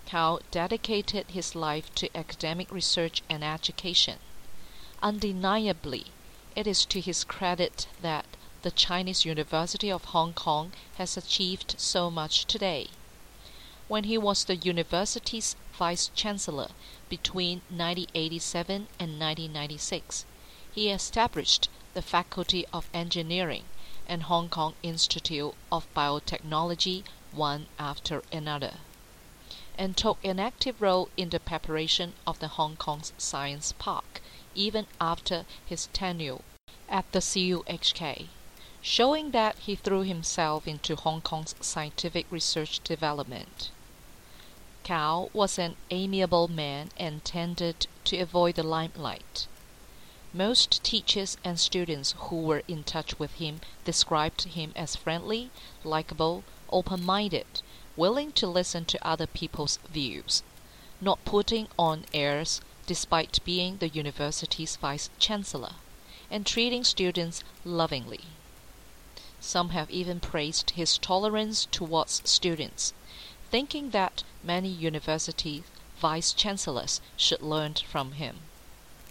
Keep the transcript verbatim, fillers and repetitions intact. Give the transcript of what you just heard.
Cao dedicated his life to academic research and education. Undeniably, it is to his credit that the Chinese University of Hong Kong has achieved so much today. When he was the university's vice-chancellor between nineteen eighty-seven and nineteen ninety-six, he established the Faculty of Engineering and Hong Kong Institute of Biotechnology one after another, and took an active role in the preparation of the Hong Kong's Science Park even after his tenure at the C U H K, showing that he threw himself into Hong Kong's scientific research development. Cao was an amiable man and tended to avoid the limelight. Most teachers and students who were in touch with him described him as friendly, likable, open-minded, willing to listen to other people's views, not putting on airs despite being the university's vice-chancellor, and treating students lovingly. Some have even praised his tolerance towards students, thinking that many university vice-chancellors should learn from him.